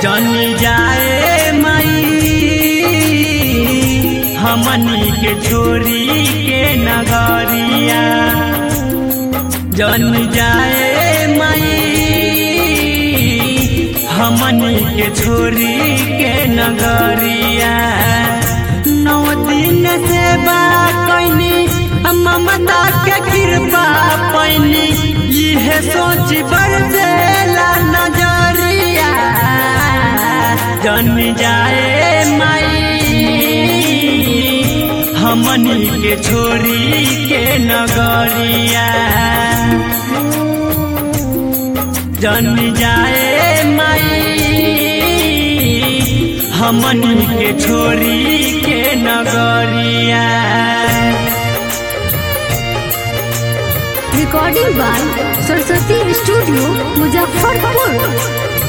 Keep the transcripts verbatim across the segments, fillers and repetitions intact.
जनी जाए माई हमनी के छोरी के नगरिया, जनी जाए माई हमनी के छोरी के नगरिया। नौ दिन से बा कैनी ममता के कृपा पैनी, यह सोच बरसेला नजरिया। जन जाए माई हमनी के छोरी के नगरिया, जन जाए माई हमनी के छोरी के नगरिया। Recording by Saraswati studio Muzaffarpur.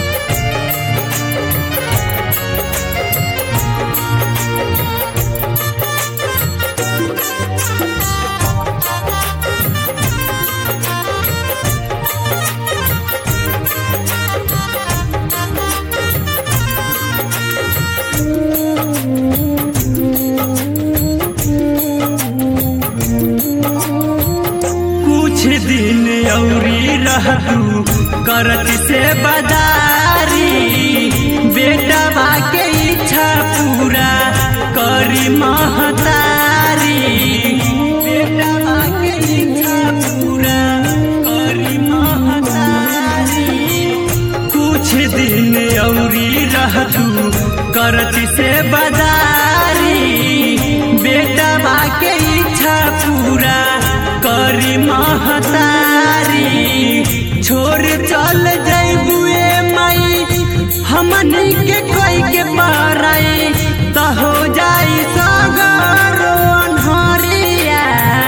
दिन औरी रहतू करत से बदारी, बेटा बाके इच्छा पूरा करी महतारी, बेटा बाके इच्छा पूरा करी महतारी। कुछ दिन औरी रहतू करत से बदारी, बेटा बाके इच्छा पूरा करी महतारी। छोड़ चल जैबुए माई हमनी के कोई के पाराई, त हो जाई सागरो अनहरिया।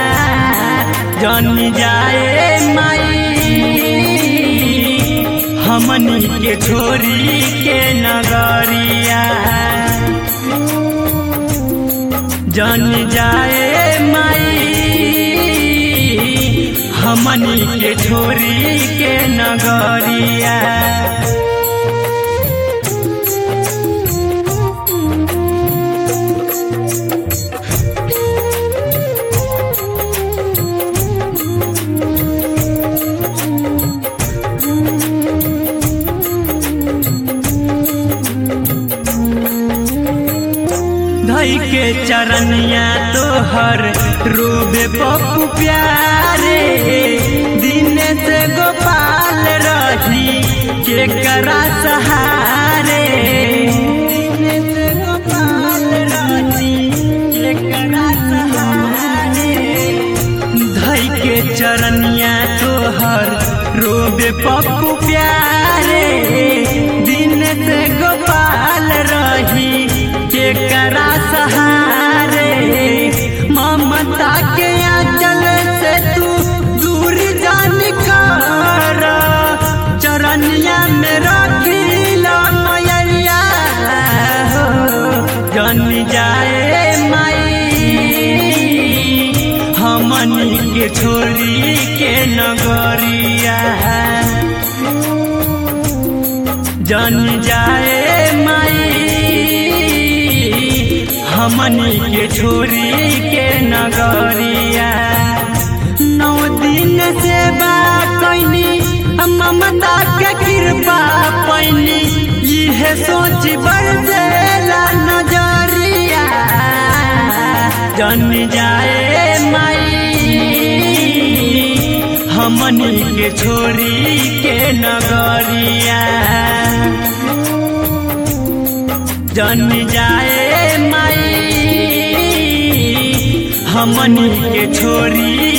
जन जाए माई हमनी के छोरी के नगरिया, जन जाए माई हमनी के छोरी के नगरिया। धई के चरनिया तोहर रोबे पप्पू प्यारे, दिन से गोपाल रही के करा सहारे, दिन से गोपाल रही के करा सहारे। धई के चरनिया तोहर रोबे पप्पू प्यारे, दिन से गोपाल रही के करा सहारे। ममता के आंचल से तू दूर जान कर, चरनिया में रखिला मैया हो। जन जाए माई हमनी के छोरी के नगरिया, जन जाए माई हमनी के छोरी के नगरिया। नौ दिन से बा कैनी ममता के कृपा पैनी, यह सोच बरसेला नजरिया। जन जाए माई हमनी के छोरी के नगरिया, जन जाए माई हमनी के छोरी